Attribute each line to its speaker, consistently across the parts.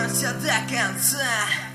Speaker 1: Деремся до конца.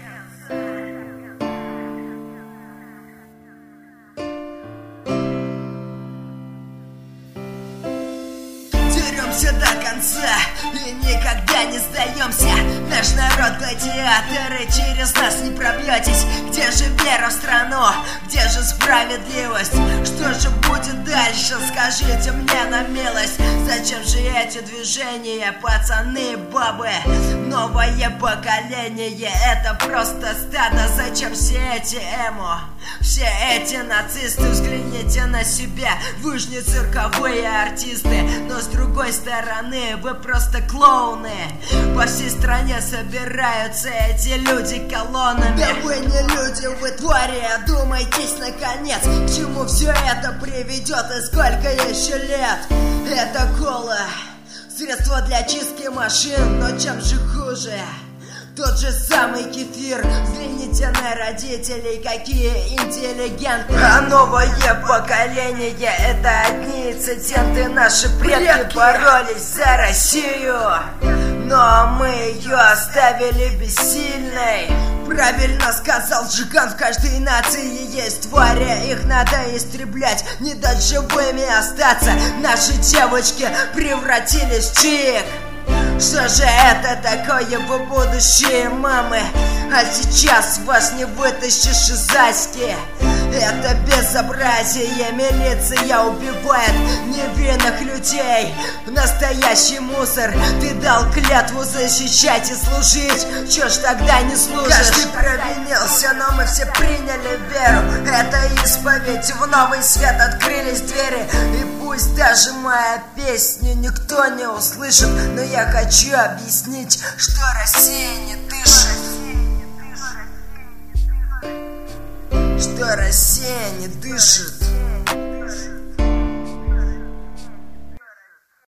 Speaker 1: Деремся до конца и никогда не сдаемся. Наш народ гладиаторы, через нас не пробьетесь. Где же вера в страну? Где же справедливость? Что же будет дальше? Скажите мне на милость. Зачем же эти движения, пацаны, бабы? Новое поколение, это просто стадо. Зачем все эти эмо? Все эти нацисты, взгляните на себя. Вы ж не цирковые артисты, но с другой стороны вы просто клоуны. По всей стране собираются эти люди колоннами. Да вы не люди, вы твари, одумайтесь наконец. К чему все это приведет и сколько еще лет? Это кола, средство для чистки машин, но чем же хуже? Тот же самый кефир. Взгляните на родителей, какие интеллигенты. А новое поколение — это одни инциденты. Наши предки боролись за Россию, но мы ее оставили бессильной. Правильно сказал Жиган, в каждой нации есть твари. Их надо истреблять, не дать живыми остаться. Наши девочки превратились в чик. Что же это такое, вы будущие мамы? А сейчас вас не вытащишь из Аськи. Это безобразие, милиция убивает невинных людей. Настоящий мусор. Ты дал клятву защищать и служить, чё ж тогда не служишь? Каждый провинился, но мы все приняли веру. Это исповедь, в новый свет открылись двери. И пусть даже моя песня никто не услышит, но я хочу объяснить, что Россия не дышит. Что Россия не дышит.